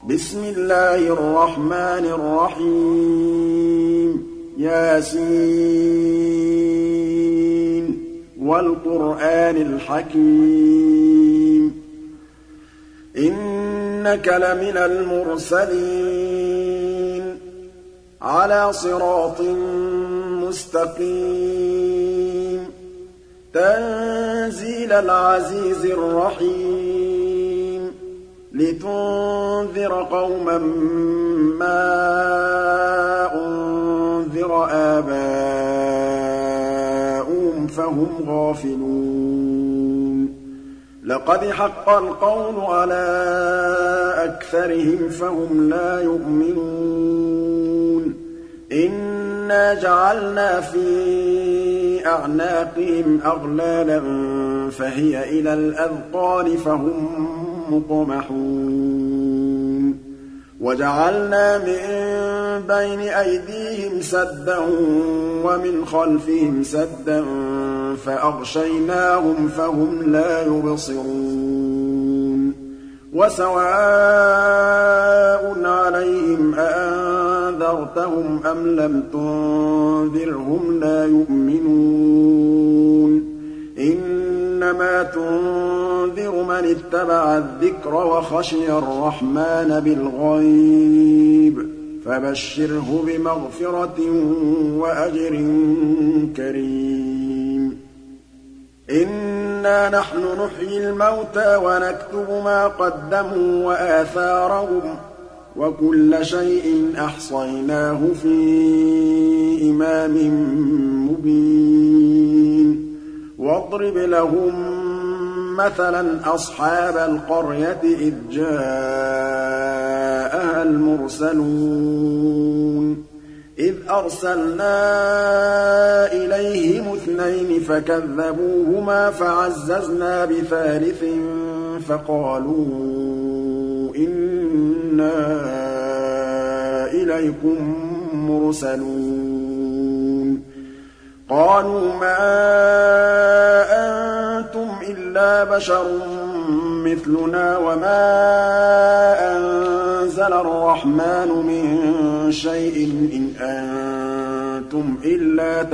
بسم الله الرحمن الرحيم ياسين والقرآن الحكيم إنك لمن المرسلين على صراط مستقيم تنزيل العزيز الرحيم لتنذر قوما ما أنذر آباؤهم فهم غافلون لقد حق القول على أكثرهم فهم لا يؤمنون إنا جعلنا في أعناقهم أغلالا فهي إلى الأذقان فهم مقمحون وجعلنا من بين أيديهم سدا ومن خلفهم سدا فأغشيناهم فهم لا يبصرون وسواء عليهم أأنذرتهم أم لم تنذرهم لا يؤمنون إنما تنذر من اتبع الذكر وخشي الرحمن بالغيب فبشره بمغفرة وأجر كريم إنا نحن نحيي الموتى ونكتب ما قدموا وآثارهم وكل شيء أحصيناه في إمام مبين واضرب لهم مثلا أصحاب القرية إذ جاءها المرسلون إذ أرسلنا إليهم اثنين فكذبوهما فعززنا بثالث فقالوا إنا إليكم مرسلون قالوا ما أنتم إلا بشر مثلنا وما أنزل الرحمن من شيء إن أنتم إلا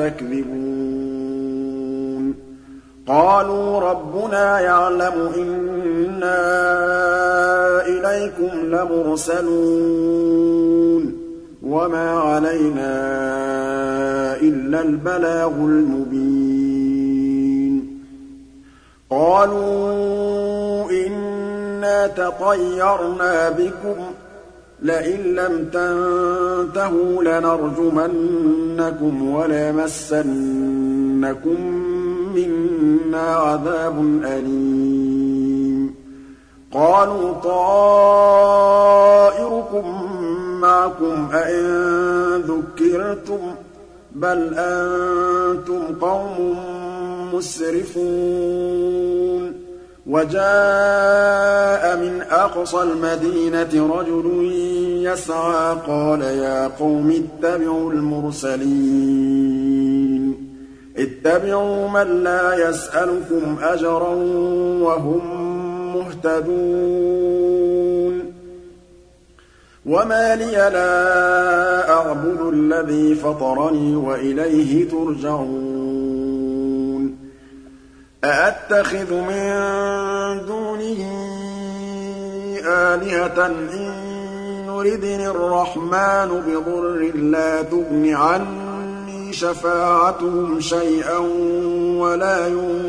تكذبون قالوا ربنا يعلم إنا إليكم لمرسلون وما علينا إلا البلاغ المبين قالوا إنا تطيرنا بكم لئن لم تنتهوا لنرجمنكم وليمسنكم منا عذاب أليم قالوا طائركم معكم أئن ذكرتم بل أنتم قوم مسرفون وجاء من أقصى المدينة رجل يسعى قال يا قوم اتبعوا المرسلين اتبعوا من لا يسألكم أجرا وهم مهتدون وما لي لا أعبد الذي فطرني وإليه ترجعون أأتخذ من دونه آلهة إن يردني الرحمن بضر لا تغن عني شفاعتهم شيئا ولا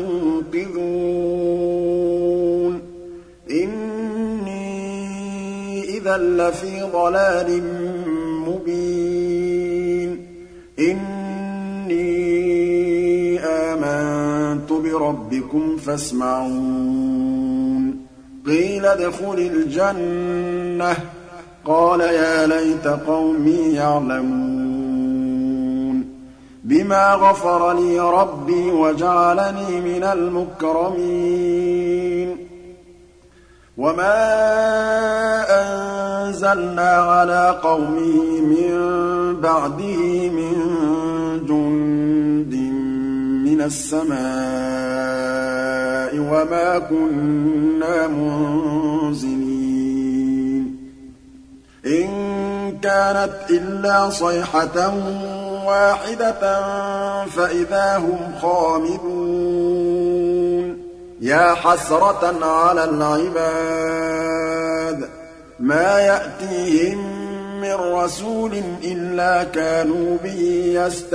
ينقذون إذا لفي ضلال مبين إني آمنت بربكم فاسمعون قيل ادخل الجنة قال يا ليت قومي يعلمون بما غفر لي ربي وجعلني من المكرمين وما أنزلنا على قومه من بعده من جند من السماء وما كنا منزلين إِن كَانَتْ إِلَّا صَيْحَةً وَاحِدَةً فَإِذَا هُمْ خَامِدُونَ يَا حَسْرَةً عَلَى الْعِبَادِ مَا يَأْتِيهِم مِّن رَّسُولٍ إِلَّا كَانُوا بِهِ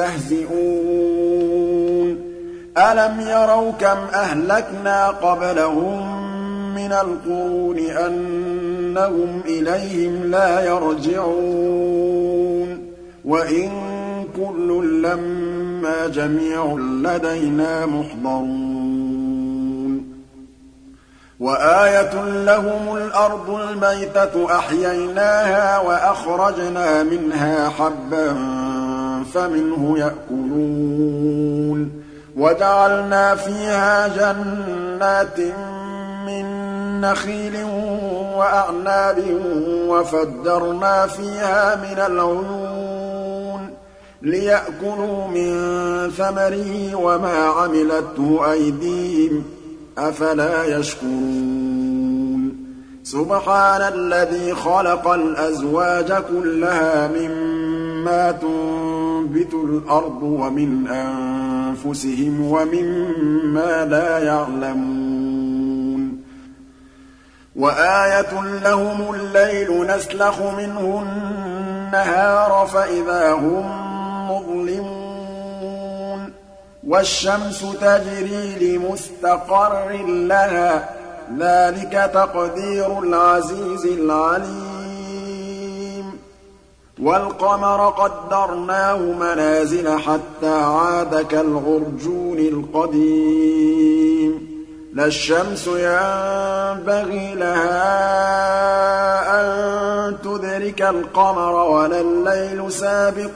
يَسْتَهْزِئُونَ أَلَمْ يَرَوْا كَمْ أَهْلَكْنَا قَبْلَهُم مِّنَ الْقُرُونِ أَنَّهُمْ إِلَيْهِمْ لَا يَرْجِعُونَ وَإِن كُلٌّ لَّمَّا جَمِيعٌ لَّدَيْنَا مُحْضَرُونَ وَآيَةٌ لَّهُمُ الْأَرْضُ الْمَيْتَةُ أَحْيَيْنَاهَا وَأَخْرَجْنَا مِنْهَا حَبًّا فَمِنْهُ يَأْكُلُونَ وَجَعَلْنَا فِيهَا جَنَّاتٍ مِّن نَّخِيلٍ وَأَعْنَابٍ وَفَجَّرْنَا فِيهَا مِنَ الْعُيُونِ لِيَأْكُلُوا مِن ثَمَرِهِ وَمَا عَمِلَتْهُ أَيْدِيهِمْ ۖ أَفَلَا يَشْكُرُونَ سُبْحَانَ الَّذِي خَلَقَ الْأَزْوَاجَ كُلَّهَا مِمَّا تُنبِتُ الْأَرْضُ وَمِنْ أَنفُسِهِمْ وَمِمَّا لَا يَعْلَمُونَ وَآيَةٌ لَّهُمُ اللَّيْلُ نَسْلَخُ مِنْهُ النَّهَارَ فَإِذَا هُم مُّظْلِمُونَ وَالشَّمْسُ تَجْرِي لِمُسْتَقَرٍّ لَّهَا ۚ ذَٰلِكَ تَقْدِيرُ الْعَزِيزِ الْعَلِيمِ وَالْقَمَرَ قَدَّرْنَاهُ مَنَازِلَ حَتَّىٰ عَادَ كَالْعُرْجُونِ الْقَدِيمِ لا الشمس ينبغي لها أن تدرك القمر ولا الليل سابق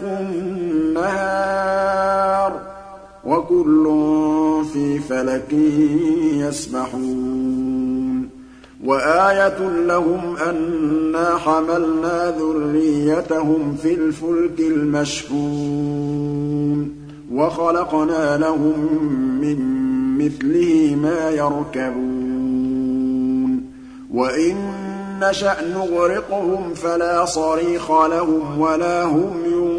النهار وكل في فلك يسبحون وآية لهم أنا حملنا ذريتهم في الفلك المشحون وخلقنا لهم من مثله ما يركبون وإن نشأ نغرقهم فلا صريخ لهم ولا هم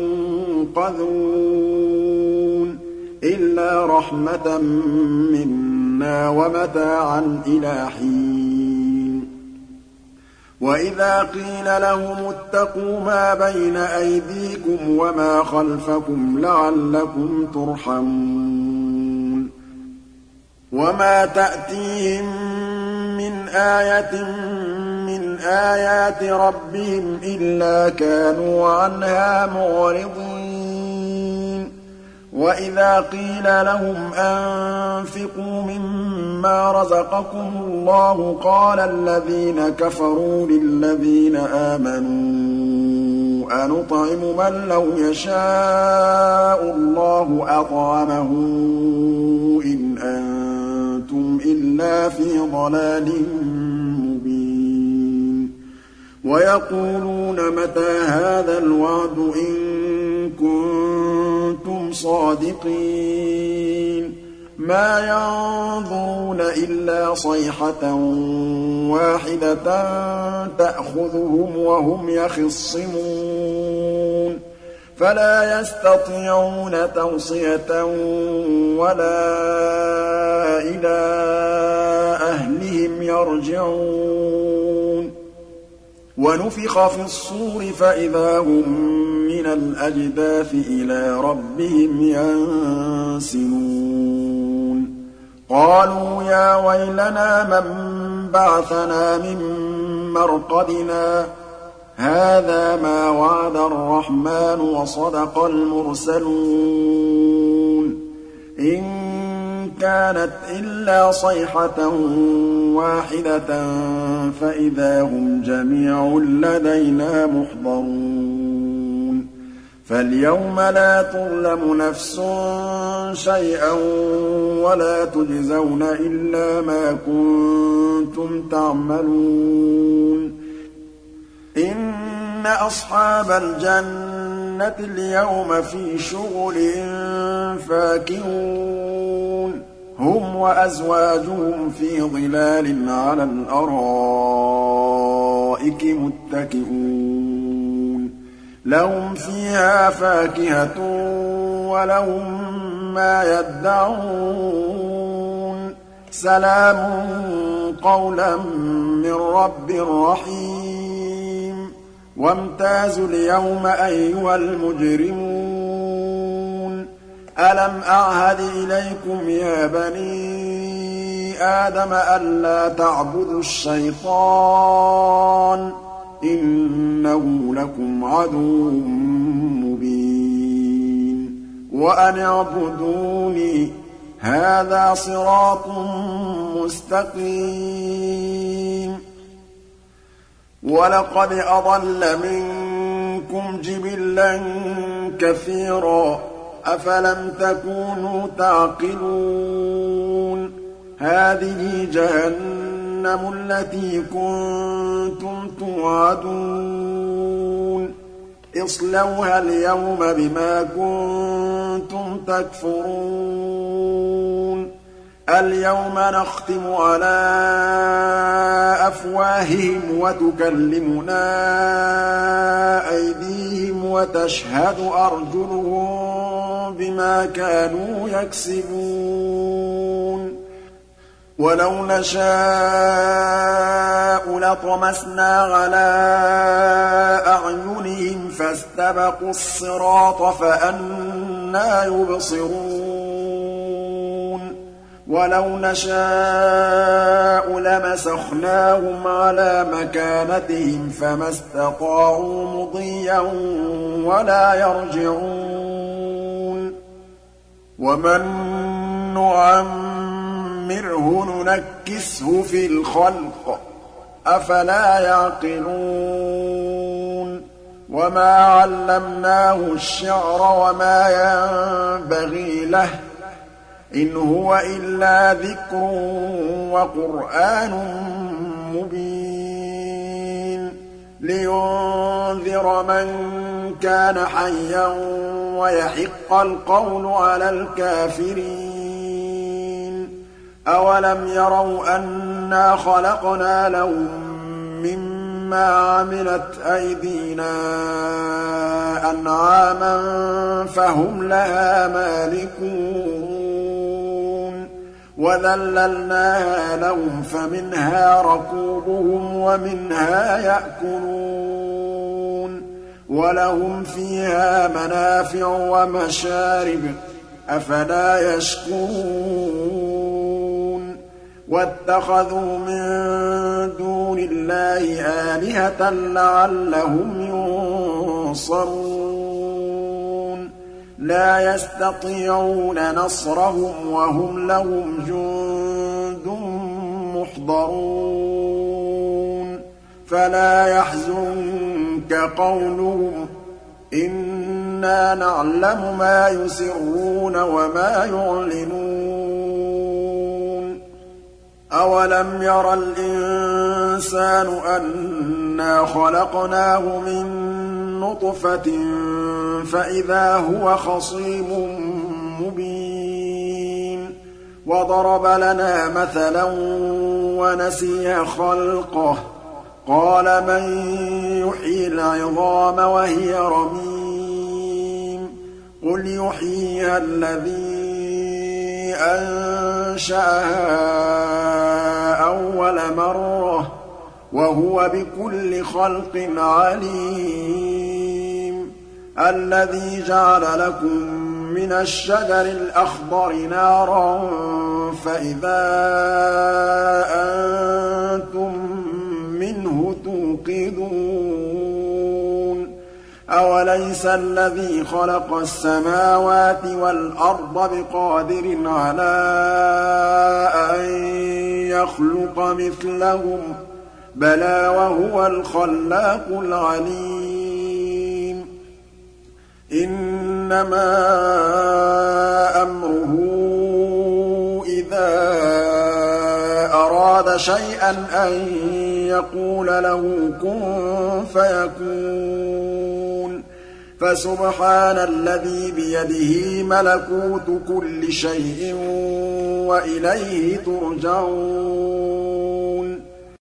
ينقذون إلا رحمة منا ومتاعا إلى حين وإذا قيل لهم اتقوا ما بين أيديكم وما خلفكم لعلكم ترحمون وما تأتيهم من آية من آيات ربهم إلا كانوا عنها معرضين وإذا قيل لهم أنفقوا مما رزقكم الله قال الذين كفروا للذين آمنوا أنطعم من لو يشاء الله أطعمه إن أنتم إلا في ضلال مبين ويقولون متى هذا الوعد إن كنتم صادقين ما ينظرون إلا صيحة واحدة تأخذهم وهم يخصمون فلا يستطيعون توصية ولا إلى أهلهم يرجعون ونفخ في الصور فإذا هم من الأجداث إلى ربهم ينسلون قالوا يا ويلنا من بعثنا من مرقدنا هذا ما وعد الرحمن وصدق المرسلون إن كانت إلا صيحة واحدة فإذا هم جميع لدينا محضرون فاليوم لا تظلم نفس شيئا ولا تجزون إلا ما كنتم تعملون إن أصحاب الجنة اليوم في شغل فاكهون هم وأزواجهم في ظلال على الأرائك متكئون لهم فيها فاكهة ولهم ما يدعون سلام قولا من رب رحيم وامتازوا اليوم أيها المجرمون ألم أعهد إليكم يا بني آدم ألا تعبدوا الشيطان إنه لكم عدو مبين وأن اعبدوني هذا صراط مستقيم ولقد أضل منكم جبلا كثيرا أفلم تكونوا تعقلون هذه جهنم التي كنتم توعدون اصلوها اليوم بما كنتم تكفرون اليوم نختم على أفواههم وتكلمنا أيديهم وتشهد أرجلهم بما كانوا يكسبون ولو نشاء لطمسنا على أعينهم فاستبقوا الصراط فأنى يبصرون ولو نشاء لمسخناهم على مكانتهم فما استطاعوا مضيا ولا يرجعون ومن نعمره ننكسه في الخلق أفلا يعقلون وما علمناه الشعر وما ينبغي له إن هو إلا ذكر وقرآن مبين لينذر من كان حيا ويحق القول على الكافرين أولم يروا أنا خلقنا لهم مما عملت أيدينا أنعاما فهم لها مالكون وذللناها لهم فمنها ركوبهم ومنها يأكلون ولهم فيها منافع ومشارب أفلا يشكرون واتخذوا من دون الله آلهة لعلهم ينصرون لا يستطيعون نصرهم وهم لهم جند محضرون فلا يحزنك قولهم إنا نعلم ما يسرون وما يعلنون أولم ير الإنسان أنا خلقناه من نطفة فإذا هو خصيم مبين وضرب لنا مثلا ونسي خلقه قال من يحيي العظام وهي رميم قل يحييها الذي أنشأها أول مرة وهو بكل خلق عليم الذي جعل لكم من الشجر الأخضر نارا فإذا أنتم منه توقدون أوليس الذي خلق السماوات والأرض بقادر على أن يخلق مثلهم بلى وهو الخلاق العليم إنما أمره إذا أراد شيئا أن يقول له كن فيكون فسبحان الذي بيده ملكوت كل شيء وإليه ترجعون